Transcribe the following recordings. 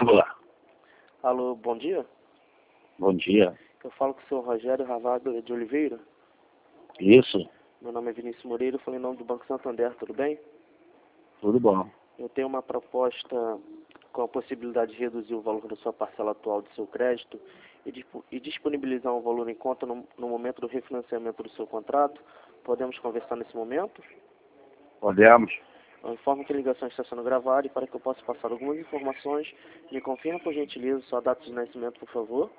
celular. Alô, bom dia. Bom dia. Eu falo com o senhor Rogério Ravado de Oliveira. Isso, Meu nome é Vinícius Moreira, eu falei em nome do Banco Santander, tudo bem? tudo bom. Eu tenho uma proposta com a possibilidade de reduzir o valor da sua parcela atual do seu crédito e disponibilizar um valor em conta no momento do refinanciamento do seu contrato. Podemos conversar nesse momento? Podemos? Eu informo que a ligação está sendo gravada e para que eu possa passar algumas informações, me confirma por gentileza sua data de nascimento, por favor.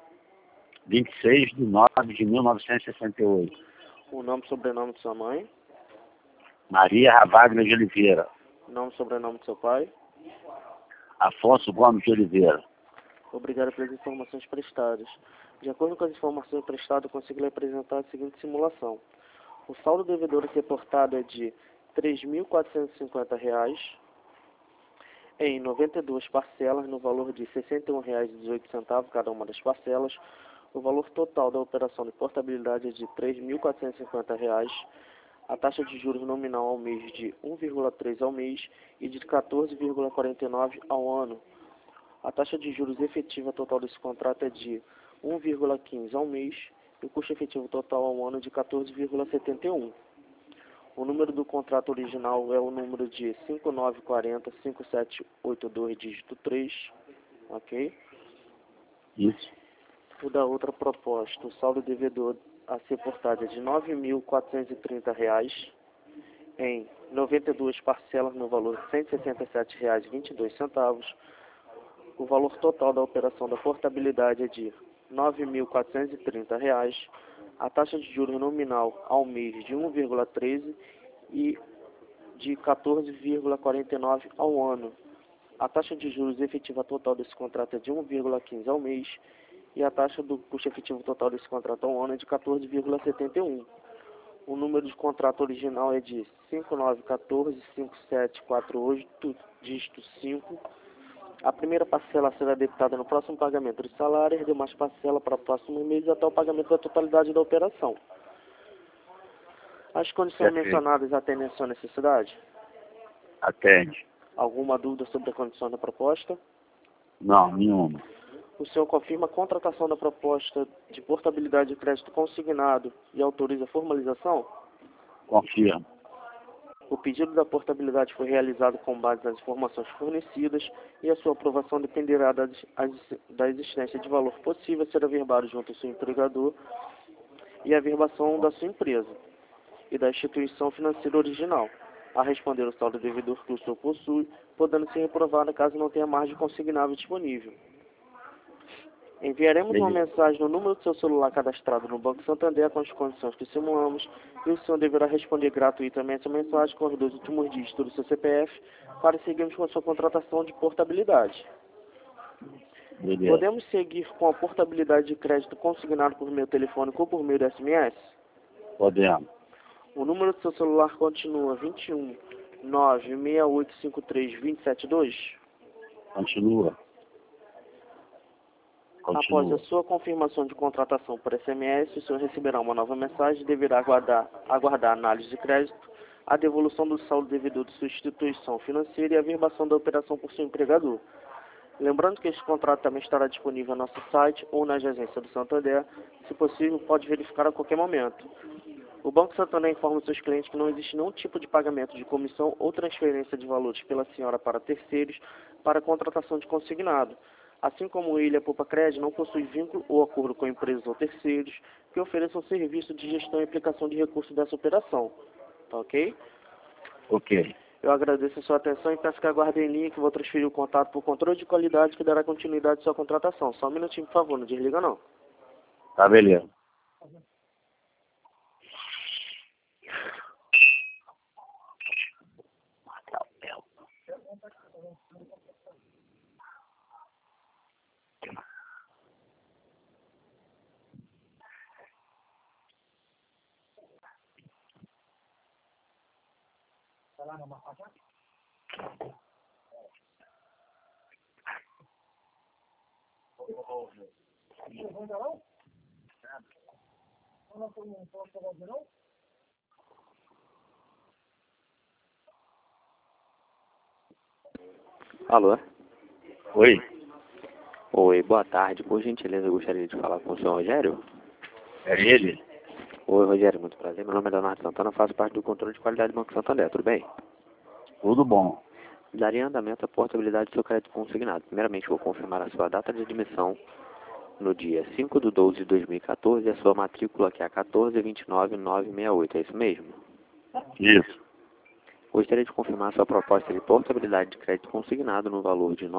26/9/1968. O nome e sobrenome de sua mãe, Maria Ravaglia de Oliveira. o nome e sobrenome de seu pai. Afonso Gomes de Oliveira. Obrigado pelas informações prestadas. De acordo com as informações prestadas, eu consigo lhe apresentar a seguinte simulação. O saldo devedor reportado é de R$ 3.450 em 92 parcelas, no valor de R$ 61,18 cada uma das parcelas. O valor total da operação de portabilidade é de R$ 3.450. A taxa de juros nominal ao mês de 1,3 ao mês e de 14,49 ao ano. A taxa de juros efetiva total desse contrato é de 1,15 ao mês e o custo efetivo total ao ano é de 14,71. O número do contrato original é o número de 5940-5782, dígito 3, ok? Isso. O da outra proposta, o saldo devedor a ser portado é de R$ 9.430 em 92 parcelas no valor de R$ 167,22. O valor total da operação da portabilidade é de R$ 9.430. A taxa de juros nominal ao mês de 1,13 e de 14,49 ao ano. A taxa de juros efetiva total desse contrato é de 1,15 ao mês e a taxa do custo efetivo total desse contrato ao ano é de 14,71. O número de contrato original é de 5914-5748, dígito 5. A primeira parcela será debitada no próximo pagamento de salário e as demais parcelas para o próximo mês até o pagamento da totalidade da operação. As condições mencionadas atendem a sua necessidade? Atende. Alguma dúvida sobre a condição da proposta? Não, nenhuma. O senhor confirma a contratação da proposta de portabilidade de crédito consignado e autoriza a formalização? Confirmo. O pedido da portabilidade foi realizado com base nas informações fornecidas e a sua aprovação dependerá da existência de valor possível a ser averbado junto ao seu empregador e a averbação da sua empresa e da instituição financeira original, a responder o saldo devedor que o senhor possui, podendo ser reprovada caso não tenha margem consignável disponível. Enviaremos uma mensagem no número do seu celular cadastrado no Banco Santander com as condições que simulamos e o senhor deverá responder gratuitamente a mensagem com os 2 últimos dígitos do seu CPF para seguirmos com a sua contratação de portabilidade. Beleza. Podemos seguir com a portabilidade de crédito consignado por meio telefônico ou por meio de SMS? Podemos. O número do seu celular continua 21 96853 272? Continua. Após a sua confirmação de contratação por SMS, o senhor receberá uma nova mensagem e deverá aguardar a análise de crédito, a devolução do saldo devedor de sua instituição financeira e a averbação da operação por seu empregador. Lembrando que este contrato também estará disponível no nosso site ou na agência do Santander. Se possível, pode verificar a qualquer momento. O Banco Santander informa os seus clientes que não existe nenhum tipo de pagamento de comissão ou transferência de valores pela senhora para terceiros para a contratação de consignado. Assim como ele, a Poupa Crédito não possui vínculo ou acordo com empresas ou terceiros que ofereçam serviço de gestão e aplicação de recursos dessa operação. Tá ok? Ok. Eu agradeço a sua atenção e peço que aguardem em linha que vou transferir o contato por controle de qualidade que dará continuidade à sua contratação. Só um minutinho, por favor, não desliga não. Tá, beleza. Alô? Oi. Oi, boa tarde. Por gentileza, eu gostaria de falar com o senhor Rogério. É ele? Oi, Rogério, muito prazer. Meu nome é Leonardo Santana, faço parte do controle de qualidade do Banco Santander, tudo bem? Tudo bom. Daria andamento à portabilidade do seu crédito consignado. Primeiramente, vou confirmar a sua data de admissão no dia 5/12/2014 e a sua matrícula, que é a 1429968, é isso mesmo? Isso. Gostaria de confirmar a sua proposta de portabilidade de crédito consignado no valor de R$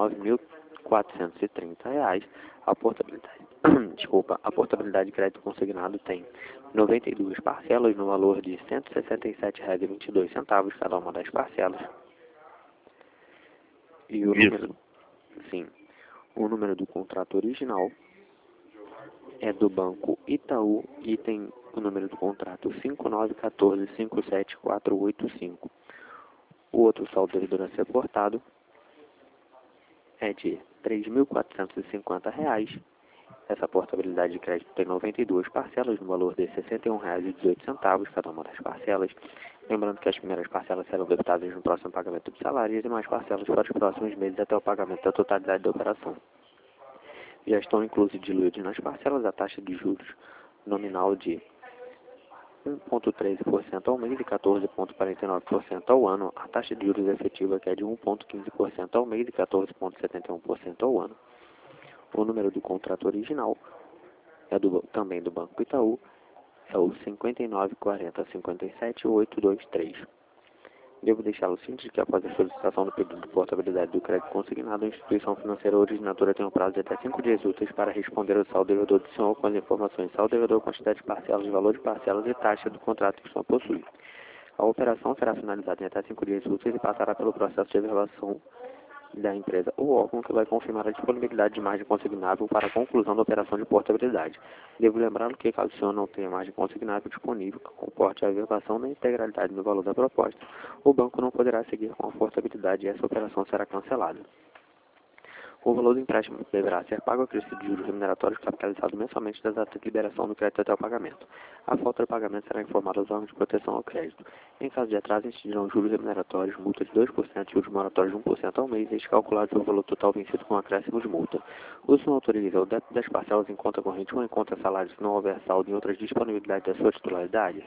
9.430. A portabilidade, desculpa, a portabilidade de crédito consignado tem 92 parcelas no valor de R$ 167,22 cada uma das parcelas. E o número, sim, o número do contrato original é do Banco Itaú e tem o número do contrato 5914578485. O outro saldo devedor a ser aportado é de R$ 3.450. Essa portabilidade de crédito tem 92 parcelas no valor de R$ 61,18 cada uma das parcelas. Lembrando que as primeiras parcelas serão debitadas no próximo pagamento de salário e as demais parcelas para os próximos meses até o pagamento da totalidade da operação. Já estão inclusos e diluídos nas parcelas a taxa de juros nominal de 1,13% ao mês e 14,49% ao ano. A taxa de juros efetiva, que é de 1,15% ao mês e 14,71% ao ano. O número do contrato original é também do Banco Itaú, é o 5940578823. Devo deixá-lo ciente de que após a solicitação do pedido de portabilidade do crédito consignado, a instituição financeira originadora tem um prazo de até 5 dias úteis para responder ao saldo devedor do senhor com as informações saldo devedor, quantidade de parcelas, valor de parcelas e taxa do contrato que o senhor possui. A operação será finalizada em até 5 dias úteis e passará pelo processo de averbação da empresa ou órgão que vai confirmar a disponibilidade de margem consignável para a conclusão da operação de portabilidade. Devo lembrá-lo que, caso o senhor não tenha margem consignável disponível que comporte a averbação na integralidade do valor da proposta, o banco não poderá seguir com a portabilidade e essa operação será cancelada. O valor do empréstimo deverá ser pago a crescer de juros remuneratórios capitalizados mensalmente da data de liberação do crédito até o pagamento. A falta de pagamento será informada aos órgãos de proteção ao crédito. Em caso de atraso, incidirão juros remuneratórios, multa de 2% e juros moratórios de 1% ao mês, este calculado pelo valor total vencido com acréscimo de multa. O senhor autoriza o débito das parcelas em conta corrente ou em conta salário se não houver saldo em outras disponibilidades da sua titularidade?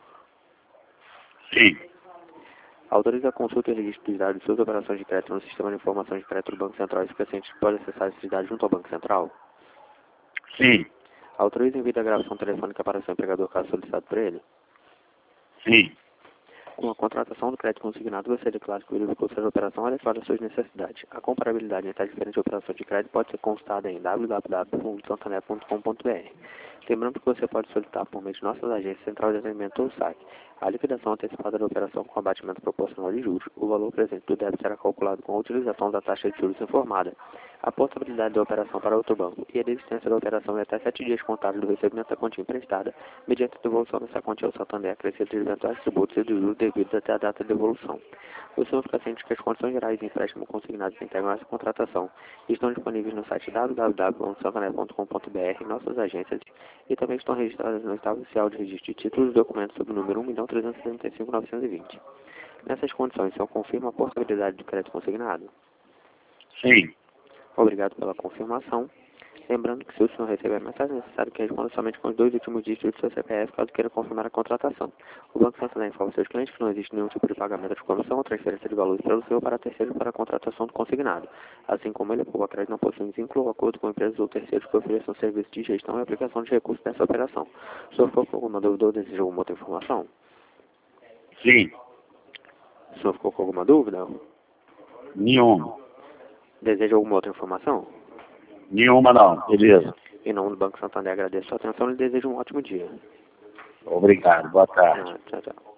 Sim. Autoriza a consulta e registro dos dados de suas operações de crédito no sistema de informações de crédito do Banco Central e os pacientes podem acessar esses dados junto ao Banco Central? Sim. Autoriza o envio da gravação telefônica para o seu empregador caso solicitado por ele? Sim. Com a contratação do crédito consignado, você declara que verificou se a operação adequada às suas necessidades. A comparabilidade entre as diferentes operações de crédito pode ser consultada em www.santander.com.br. Lembrando que você pode solicitar por meio de nossas agências central de atendimento ou saque a liquidação antecipada da operação com abatimento proporcional de juros. O valor presente do débito será calculado com a utilização da taxa de juros informada, a portabilidade da operação para outro banco e a desistência da operação em até 7 dias contados do recebimento da quantia emprestada, mediante a devolução dessa quantia ao Santander acrescido de eventuais tributos e de juros devidos até a data de devolução. O senhor fica ciente que as condições gerais de empréstimo consignado que integram essa contratação estão disponíveis no site www.santander.com.br em nossas agências e também estão registradas no estado oficial de registro de títulos e documentos sob o número 1.375.920. Nessas condições, o senhor confirma a portabilidade do crédito consignado? Sim. Obrigado pela confirmação. Lembrando que se o senhor receber a mensagem, é necessário que responda somente com os 2 últimos dígitos do seu CPF caso queira confirmar a contratação. O Banco Santander informa aos seus clientes que não existe nenhum tipo de pagamento de comissão ou transferência de valores pelo seu para terceiros para a contratação do consignado. Assim como ele, o crédito não possui vínculo ou acordo com empresas ou terceiros que ofereçam serviço de gestão e aplicação de recursos dessa operação. Se o senhor ficou com alguma dúvida ou deseja alguma outra informação? Sim. O senhor ficou com alguma dúvida? Nenhuma. Deseja alguma outra informação? Nenhuma não. Beleza. Em nome do Banco Santander, agradeço a sua atenção e lhe desejo um ótimo dia. Obrigado. Boa tarde. Tchau, tchau.